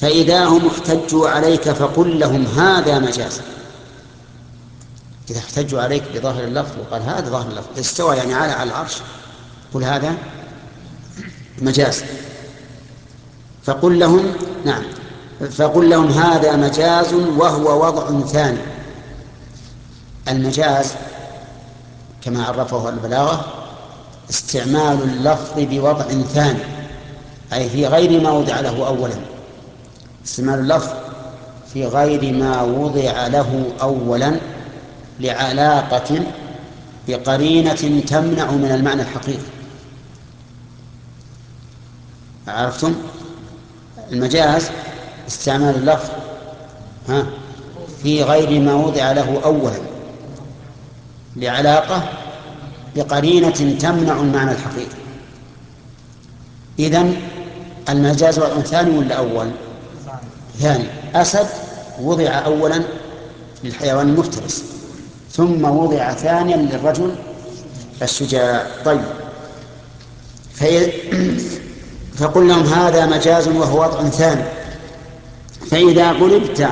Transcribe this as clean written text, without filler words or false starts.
فإذا هم احتجوا عليك فقل لهم هذا مجاز. إذا احتجوا عليك بظاهر اللفظ وقال هذا ظاهر اللفظ استوى يعني على العرش، قل هذا مجاز. فقل لهم نعم، فقل لهم هذا مجاز وهو وضع ثاني. المجاز كما عرفه البلاغة استعمال اللفظ بوضع ثاني، أي في غير ما وضع له أولا. استعمال اللفظ في غير ما وضع له أولا لعلاقة بقرينة تمنع من المعنى الحقيقي. عرفتم؟ المجاز استعمال اللفظ في غير ما وضع له أولا لعلاقة بقرينة تمنع المعنى الحقيقي. إذن المجاز وضع ثاني ولا أول؟ ثاني. أسد وضع أولا للحيوان المفترس، ثم وضع ثانيا للرجل الشجاع. طيب، فقل لهم هذا مجاز وهو وضع ثاني. فإذا قلبت